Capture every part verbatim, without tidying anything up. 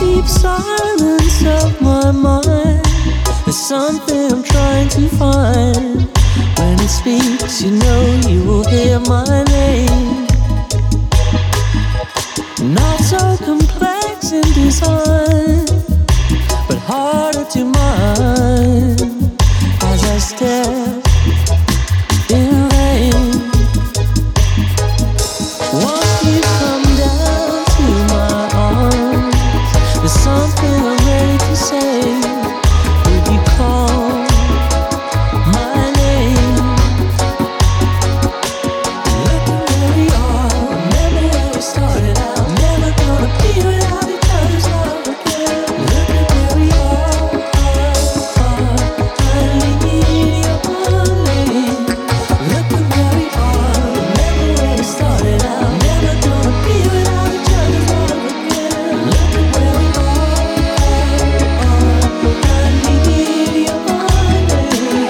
deep silence of my mind. There's something I'm trying to find. When it speaks, you know you will hear my name. Not so complex in design, but harder to mind as I stare in vain. Once you come down to my arms, there's something I'm ready to say. Would you call my name? Look at where we are, remember where we started out. Never gonna be without each other's love again. Look at where we are, I need your name. Look at where we are, remember where we started out. Never gonna be without each other's love again. Look at where we are, I need your name.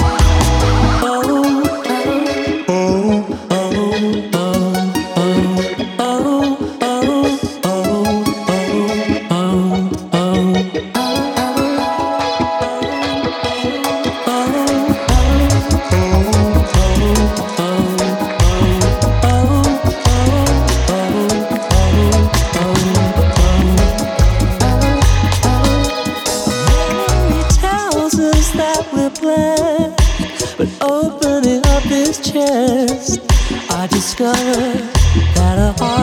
Memory tells us that we're blessed, but opening up this chest, I discover that our hearts